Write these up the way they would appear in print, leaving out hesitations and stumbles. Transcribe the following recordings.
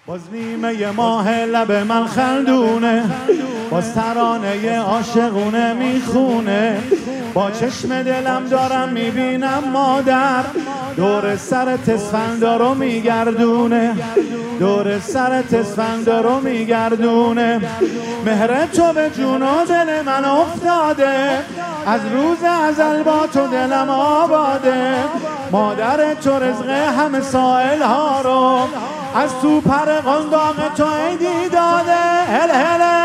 باز نیمه ماه لب من خندونه، باز ترانه عاشقونه میخونه. با چشم دلم دارم میبینم مادر دور سرت اسفندارو میگردونه، دور سرت اسفندارو میگردونه. مهر تو به جون و دل من افتاده، از روز ازل با تو دلم آباده. مادر تو رزق همه سائل ها رو از تو پر قنداق تو عیدی داده. هل هله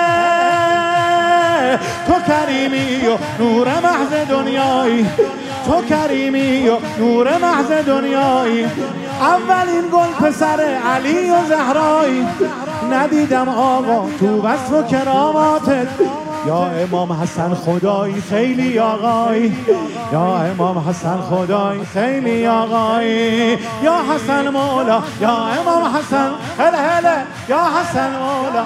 تو کریمی و نور محض دنیایی، تو کریمی و نور محض دنیایی. اولین گل پسر علی و زهرایی، ندیدم آقا تو وصف و کراماتت. یا امام حسن خدایی خیلی آقایی، یا امام حسن خدایی خیلی آقایی. یا حسن مولا، یا امام حسن، هله هله یا حسن مولا،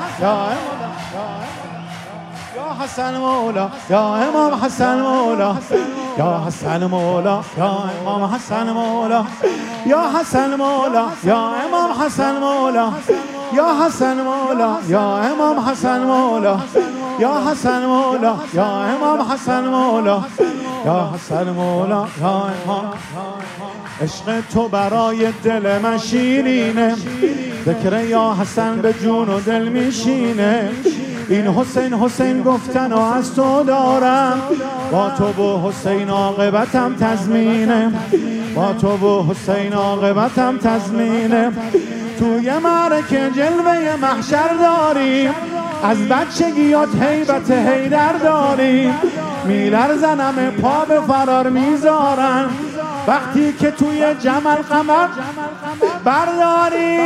یا حسن مولا، یا امام حسن مولا، یا حسن مولا، یا امام حسن مولا، یا حسن مولا، یا امام حسن مولا، یا حسن مولا، یا امام حسن مولا، یا حسن مولا، یا امام حسن مولا، یا حسن مولا، یا امام. عشق تو برای دل من شیرینه، ذکر یا حسن به جون و دل میشینه. این حسین حسین گفتن و از تو دارم، با تو و حسین عاقبتم تضمینه، با تو و حسین عاقبتم تضمینه. توی معرکه جلوه محشر داریم، از بچگیات هیبت حیدر داریم. میلرزنم پا به فرار میذارن، وقتی که توی جمل قمر برداری.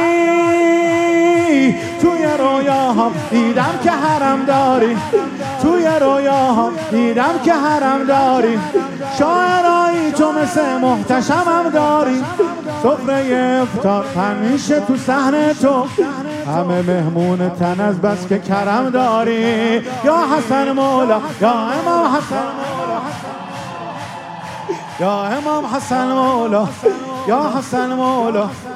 توی رویاها دیدم که حرم داری، توی رویاها دیدم که حرم داری. شاعرایی تو مثل محتشمم داری، سفره افطار همیشه تو صحن تو، همه مهمون تن از بس که کرم داری. یا حسن مولا، یا امام حسن مولا، یا امام حسن مولا، یا حسن مولا.